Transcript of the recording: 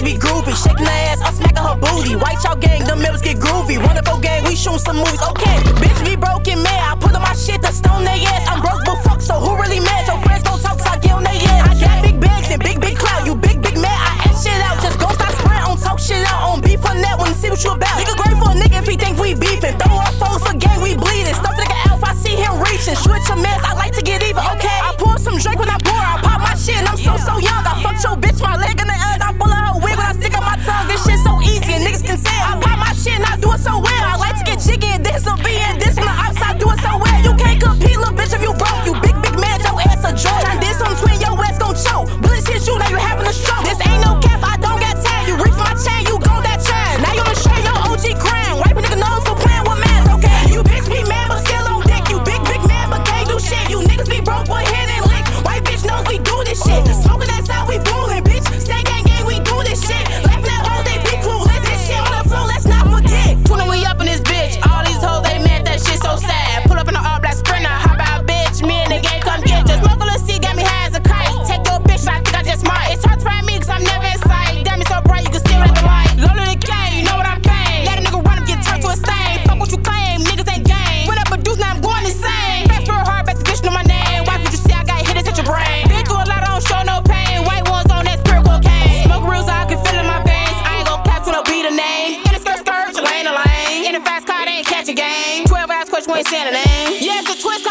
bitch be groovy. Shaking her ass, I'm smacking her booty. White Chalk gang, them members get groovy. Run up on gang, we shootin' some movies. Okay, bitch be broken mad. I put on my shit to stone their ass. I'm broke, but fuck, so who really mad? Your friends gon' talk, so I get on their ass. I got big bags and big clout. You big mad, I ask shit out. Just gon' stop sprint on talk shit out. On beef on that one, see what you about. Nigga great for a nigga if he think we beefin'. Throw up foes for gang, we bleedin'. Stuff nigga Alpha, I see him reaching. Shoot your mess, I like to get even, okay? I pour some drink when I pour, I pop my shit and I'm so young. I fucked your bitch, my leg in the egg. I pull out her wig when I stick out my tongue. This shit so easy and niggas can tell. I pop my shit and I do it so well. I like to get jiggy and this and be and this from the outside, do it so well. You can't compete, little bitch, if you broke. You big man, your ass a joke. Turn this on twin, your ass gon' choke. Bullets hit you, now you having a stroke. This ain't no cap, I don't got time. You reach my chain, you go that chain. Now you wanna show your OG crown. Wipe a nigga nose for playing with mans, okay? You bitch be mad but still on dick. You big man but can't do shit. You niggas be broke but hit and lick. White bitch knows we do this shit. Smoking that side, we bullin', bitch. Stay gang, we do this shit. Laughing at hoes, they be clueless. This shit on the floor, let's not forget. 20 we up in this bitch. All these hoes, they mad, that shit so sad. Pull up in the all black Sprinter, hop out, bitch. Me and the gang come get. Just smoke a little seed, got me high as a kite. Take your bitch, I think I just might. It's hard to find me, cause I'm never in sight. Damn, it's so bright, you can see it at the light. Low to the game, you know what I'm paying. Let a nigga run up, get turned to a stain. Fuck what you claim, niggas ain't game. When I produce, now I'm going insane. Fast real hard, bet the bitch know my name. Why would you see I got hitters at your brain? Been through a lot, I don't show no pain. White ones on that spirit cocaine. Smoke real so I can feel in my veins. I ain't gon' cap to no beat a name. In the skirt, lane to lane. In the fast car, they ain't catch a game. 12 hours question, we ain't saying a name. Yeah, it's a twist.